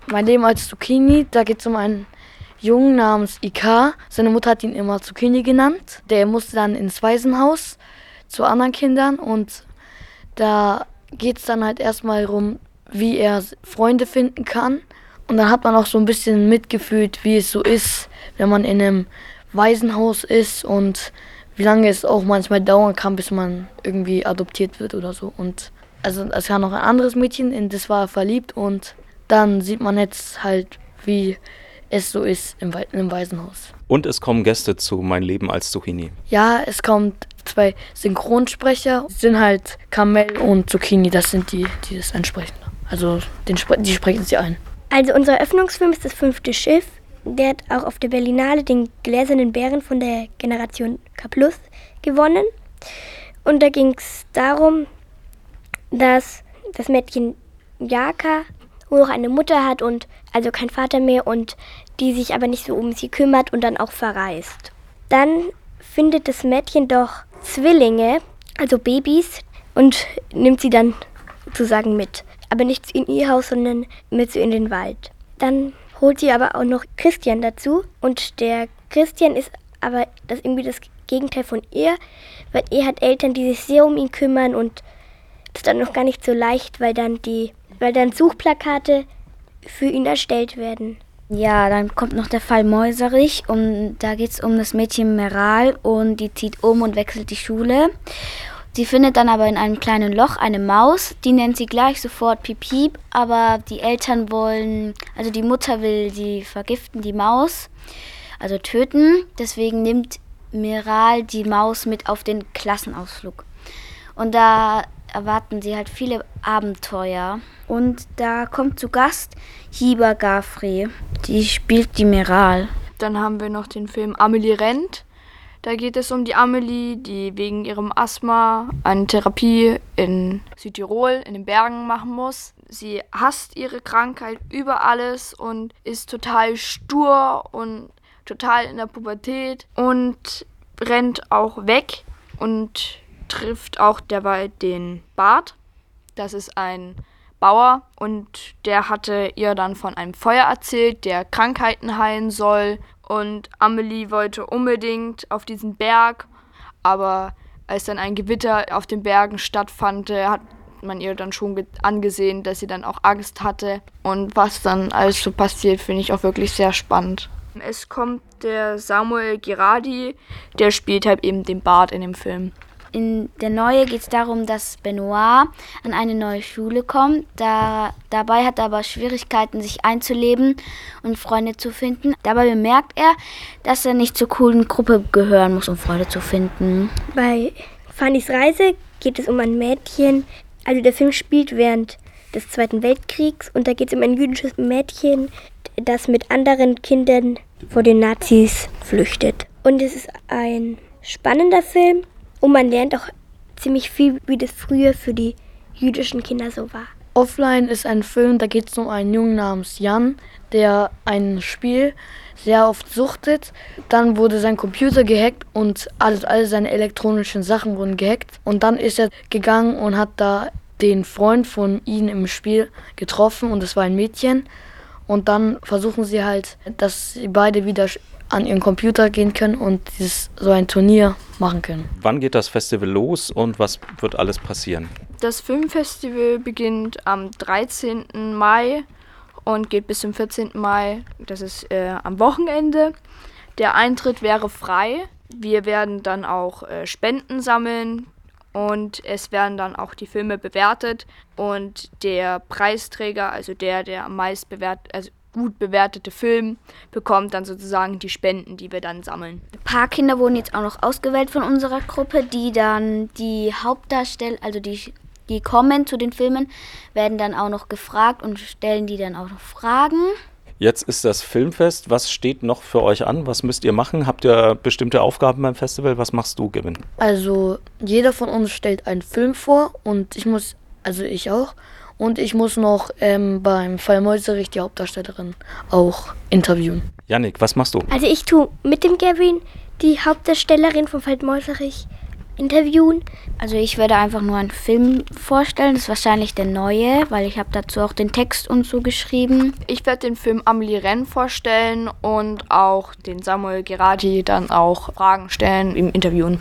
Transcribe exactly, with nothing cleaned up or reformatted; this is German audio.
Mein Leben als Zucchini, da geht es um einen Jungen namens Ika. Seine Mutter hat ihn immer Zucchini genannt. Der musste dann ins Waisenhaus zu anderen Kindern und da geht es dann halt erstmal darum, wie er Freunde finden kann. Und dann hat man auch so ein bisschen mitgefühlt, wie es so ist, wenn man in einem Waisenhaus ist und wie lange es auch manchmal dauern kann, bis man irgendwie adoptiert wird oder so. Und also es war noch ein anderes Mädchen, in das war er verliebt und dann sieht man jetzt halt, wie es so ist im, We- im Waisenhaus. Und es kommen Gäste zu Mein Leben als Zucchini. Ja, es kommt zwei Synchronsprecher, das sind halt Kamel und Zucchini, das sind die, die das einsprechen. Also den, die sprechen sie ein. Also unser Eröffnungsfilm ist das fünfte Schiff. Der hat auch auf der Berlinale den Gläsernen Bären von der Generation K plus gewonnen. Und da ging es darum, dass das Mädchen Jaka nur noch eine Mutter hat und also kein Vater mehr und die sich aber nicht so um sie kümmert und dann auch verreist. Dann findet das Mädchen doch Zwillinge, also Babys, und nimmt sie dann sozusagen mit. Aber nicht in ihr Haus, sondern mit so in den Wald. Dann holt sie aber auch noch Christian dazu und der Christian ist aber das irgendwie das Gegenteil von ihr, weil er hat Eltern, die sich sehr um ihn kümmern und das ist dann noch gar nicht so leicht, weil dann die, weil dann Suchplakate für ihn erstellt werden. Ja, dann kommt noch der Fall Mäuserich und da geht es um das Mädchen Meral und die zieht um und wechselt die Schule. Sie findet dann aber in einem kleinen Loch eine Maus, die nennt sie gleich sofort Piep Piep, aber die Eltern wollen, also die Mutter will sie vergiften, die Maus, also töten. Deswegen nimmt Meral die Maus mit auf den Klassenausflug. Und da erwarten sie halt viele Abenteuer. Und da kommt zu Gast Hiba Gafri, die spielt die Meral. Dann haben wir noch den Film Amelie rennt. Da geht es um die Amelie, die wegen ihrem Asthma eine Therapie in Südtirol, in den Bergen machen muss. Sie hasst ihre Krankheit über alles und ist total stur und total in der Pubertät und rennt auch weg und trifft auch dabei den Bart. Das ist ein Bauer und der hatte ihr dann von einem Feuer erzählt, der Krankheiten heilen soll. Und Amelie wollte unbedingt auf diesen Berg, aber als dann ein Gewitter auf den Bergen stattfand, hat man ihr dann schon angesehen, dass sie dann auch Angst hatte. Und was dann alles so passiert, finde ich auch wirklich sehr spannend. Es kommt der Samuel Girardi, der spielt halt eben den Bart in dem Film. In der Neue geht es darum, dass Benoit an eine neue Schule kommt. Da, dabei hat er aber Schwierigkeiten, sich einzuleben und Freunde zu finden. Dabei bemerkt er, dass er nicht zur coolen Gruppe gehören muss, um Freunde zu finden. Bei Fannys Reise geht es um ein Mädchen. Also der Film spielt während des Zweiten Weltkriegs und da geht es um ein jüdisches Mädchen, das mit anderen Kindern vor den Nazis flüchtet. Und es ist ein spannender Film. Und man lernt auch ziemlich viel, wie das früher für die jüdischen Kinder so war. Offline ist ein Film, da geht es um einen Jungen namens Jan, der ein Spiel sehr oft suchtet. Dann wurde sein Computer gehackt und alles, alle seine elektronischen Sachen wurden gehackt. Und dann ist er gegangen und hat da den Freund von ihm im Spiel getroffen und das war ein Mädchen. Und dann versuchen sie halt, dass sie beide wieder an ihren Computer gehen können und dieses, so ein Turnier machen können. Wann geht das Festival los und was wird alles passieren? Das Filmfestival beginnt am dreizehnten Mai und geht bis zum vierzehnten Mai. Das ist äh, am Wochenende. Der Eintritt wäre frei. Wir werden dann auch äh, Spenden sammeln und es werden dann auch die Filme bewertet. Und der Preisträger, also der, der am meisten bewertet, also gut bewertete Film, bekommt dann sozusagen die Spenden, die wir dann sammeln. Ein paar Kinder wurden jetzt auch noch ausgewählt von unserer Gruppe, die dann die Hauptdarsteller, also die, die kommen zu den Filmen, werden dann auch noch gefragt und stellen die dann auch noch Fragen. Jetzt ist das Filmfest. Was steht noch für euch an? Was müsst ihr machen? Habt ihr bestimmte Aufgaben beim Festival? Was machst du, Gavin? Also jeder von uns stellt einen Film vor und ich muss, also ich auch, und ich muss noch ähm, beim Fall Mäuserich die Hauptdarstellerin auch interviewen. Jannik, was machst du? Also ich tue mit dem Gavin die Hauptdarstellerin vom Fall Mäuserich interviewen. Also ich würde einfach nur einen Film vorstellen, das ist wahrscheinlich der neue, weil ich habe dazu auch den Text und so geschrieben. Ich werde den Film Amelie Renn vorstellen und auch den Samuel Gerati dann auch Fragen stellen, im interviewen.